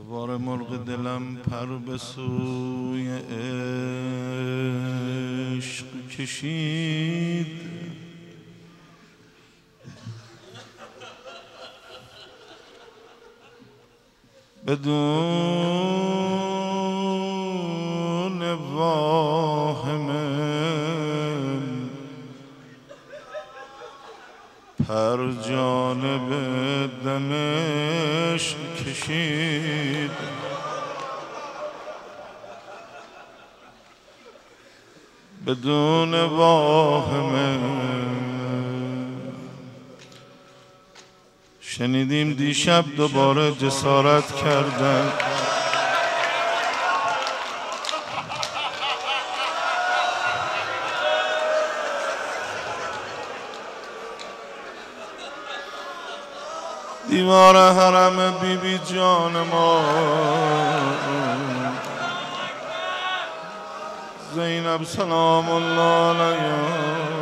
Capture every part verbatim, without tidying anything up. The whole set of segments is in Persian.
دوباره مرغ دلم پر به سوی عشق کشید، بدون واهم پر جانب دمشق کشید. بدون واهم شنیدیم دیشب دوباره جسارت کردن، دیوار حرم بی بی جان ما زینب سلام الله علیها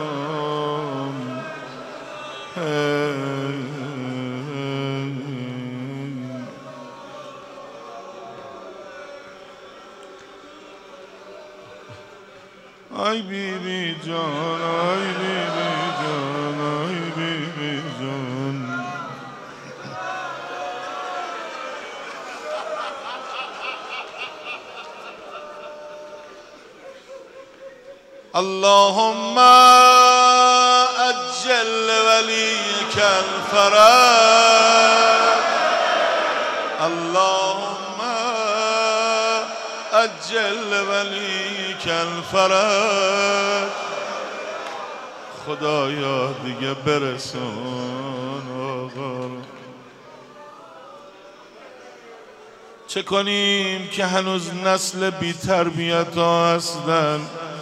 ای بی بی جان، ای بی بی جان، ای بی بی جان. اللهم اجل وليك الفرج، اللهم اجل وليك الفرج. خدایا دیگه برسون آقا. چه کنیم که هنوز نسل بی تربیت ها هستن،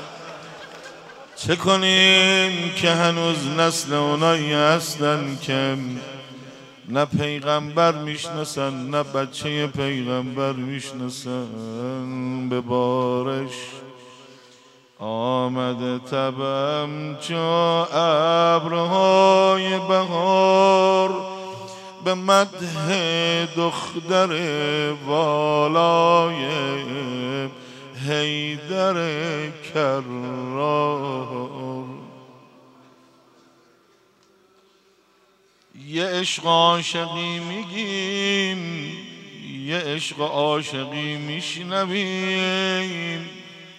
چه کنیم که هنوز نسل اونایی هستن که نه پیغمبر میشناسن نه بچه پیغمبر میشناسن. به بارش آمده تبم چو ابرهای بهار، به مدح دختر والای حیدر کرار. یه عشق عاشقی میگیم، یه عشق عاشقی میشنویم.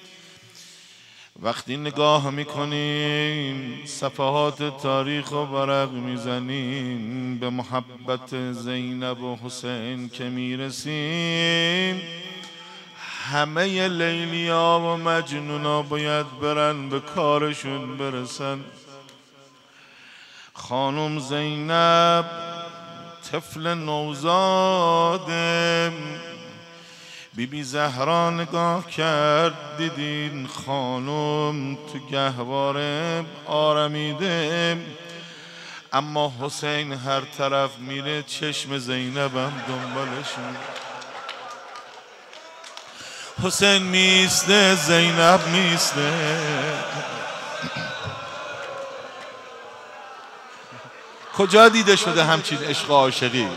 وقتی نگاه میکنیم صفحات تاریخ و ورق میزنیم، به محبت زینب و حسین که میرسیم، همه لیلیا و مجنونا باید برن به کارشون برسن. خانم زینب طفل نوزاده، بی بی زهرا نگاه کرد، دیدین خانم تو گهواره آرمیده، اما حسین هر طرف میره چشم زینبم دنبالش میره. حسین میسته، زینب میسته. کجا دیده شده همچین عشق عاشقی؟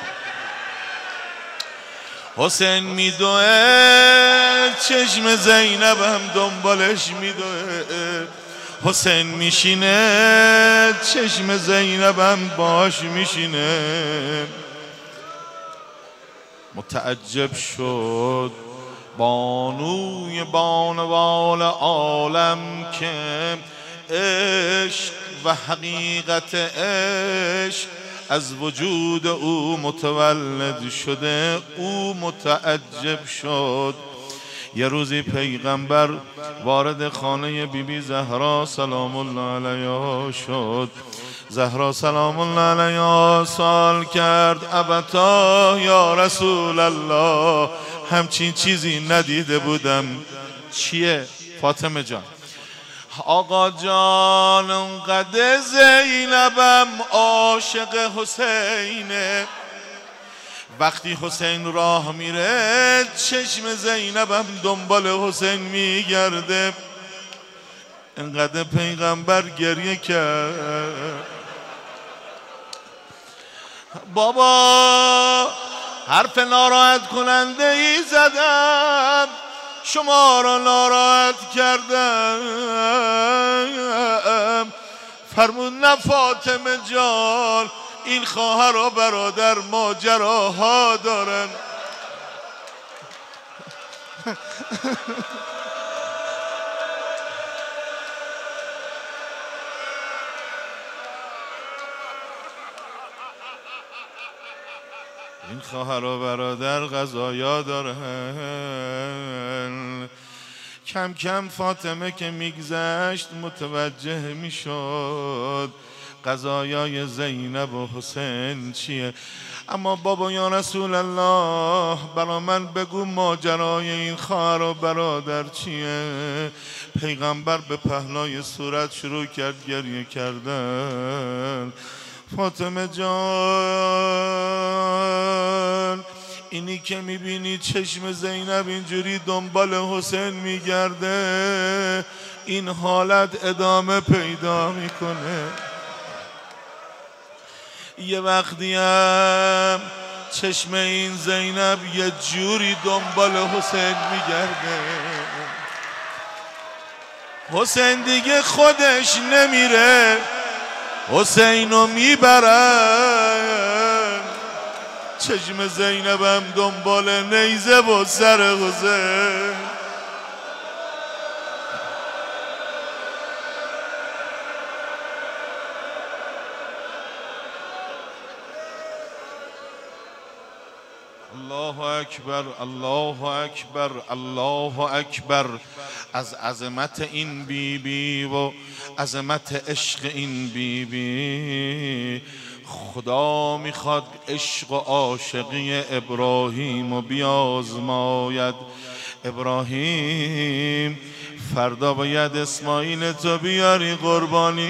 حسین میدوه چشم زینبم دنبالش میدوه. حسین میشینه چشم زینبم باش میشینه. متعجب شد بانوی بانوال عالم که عشق و حقیقت عشق از وجود او متولد شده. او متعجب شد. یه روزی پیغمبر وارد خانه بی بی زهرا سلام الله علیها شد. زهرا سلام الله علیها سوال کرد ابتا یا رسول الله، همچین چیزی ندیده بودم. چیه فاطمه جان؟ آقا جان انقدر زینبم عاشق حسینه، وقتی حسین راه میره چشم زینبم دنبال حسین میگرده. انقدر پیغمبر گریه کرد. بابا هر حرف ناراحت کننده ای زدم، شما را ناراحت کردم. فرمود نه فاطمه جان، این خواهر و برادر ماجراها دارن. این خواهر و برادر قضایا دارن. کم کم فاطمه که میگذشت متوجه میشد قضایای زینب و حسین چیه. اما بابا یا رسول الله برا من بگو ماجرای این خواهر و برادر چیه. پیغمبر به پهنای صورت شروع کرد گریه کردن. فاطمه جان، اینی که میبینی چشم زینب اینجوری دنبال حسین میگرده، این حالت ادامه پیدا میکنه. یه وقتی هم چشم این زینب یه جوری دنبال حسین میگرده، حسین دیگه خودش نمیره، حسینو میبرن. چشم زینبم دنبال نیزه و سر حسین. الله اکبر، الله اکبر، الله اکبر. از عظمت این بی بی و عظمت عشق این بی بی خدا میخواد عشق و عاشقی ابراهیم و بیازماید. ابراهیم فردا باید اسماعیل تو بیاری قربانی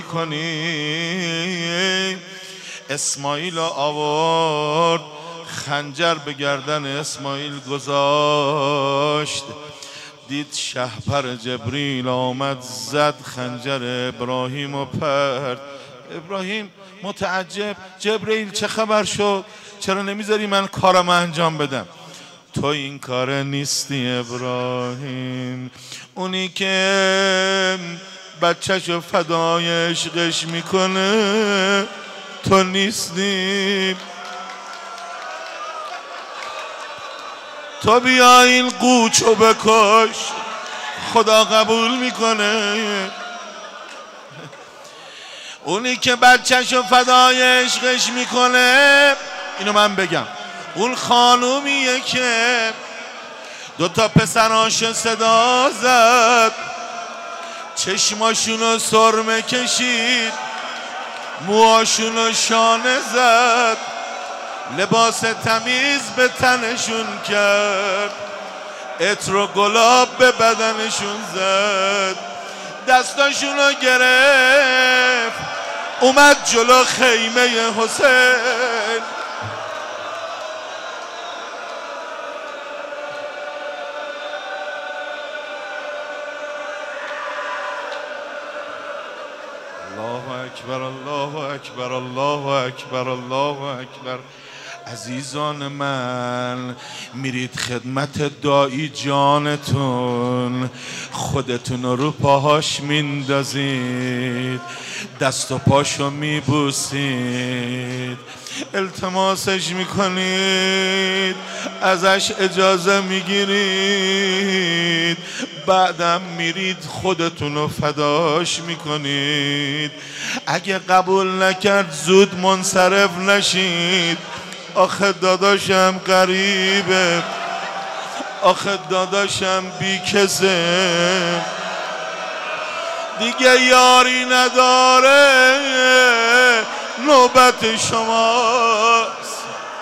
کنی. اسماعیل آورد، خنجر به گردن اسماعیل گذاشت، دید شهپر جبریل آمد زد خنجر ابراهیم و پرد. ابراهیم متعجب، جبریل چه خبر شد؟ چرا نمیذاری من کارم انجام بدم؟ تو این کار نیستی ابراهیم، اونی که بچه‌شو فدای عشقش میکنه تو نیستی. تو بیا این قوچو بکش، خدا قبول میکنه. اونی که بچه‌شو فدای عشقش میکنه، اینو من بگم، اون خانومیه که دوتا پسراشو صدا زد، چشماشونو سرمه کشید، موهاشونو شانه زد، لباس تمیز به تنشون کرد، عطر و گلاب به بدنشون زد، دستاشونو گرفت اومد جلو خیمه حسین. الله اکبر، الله اکبر، الله اکبر، الله اکبر. عزیزان من، میرید خدمت دایی جانتون، خودتون رو پاهاش میندازید، دست و پاشو میبوسید، التماسش میکنید، ازش اجازه میگیرید، بعدم میرید خودتون رو فداش میکنید. اگه قبول نکرد زود منصرف نشید، آخه داداشم غریبه، آخه داداشم بی کسه، دیگه یاری نداره، نوبت شماست.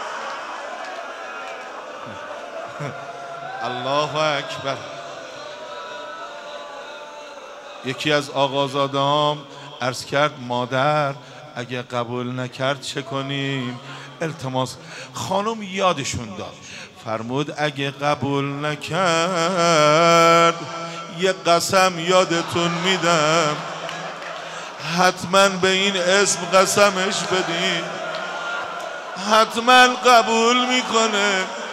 الله اکبر. یکی از آقازاده‌هام عرض کرد مادر اگه قبول نکرد چه کنیم؟ التماس. خانم یادشون داد، فرمود اگه قبول نکرد یه قسم یادتون میدم، حتما به این اسم قسمش بدین، حتما قبول میکنه.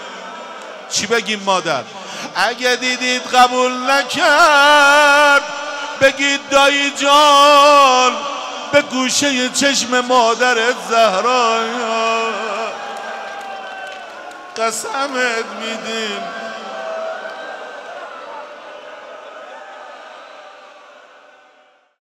چی بگیم مادر؟ اگه دیدید قبول نکرد بگید دایی جان به گوشه چشم مادرت زهرا قسمت میدیم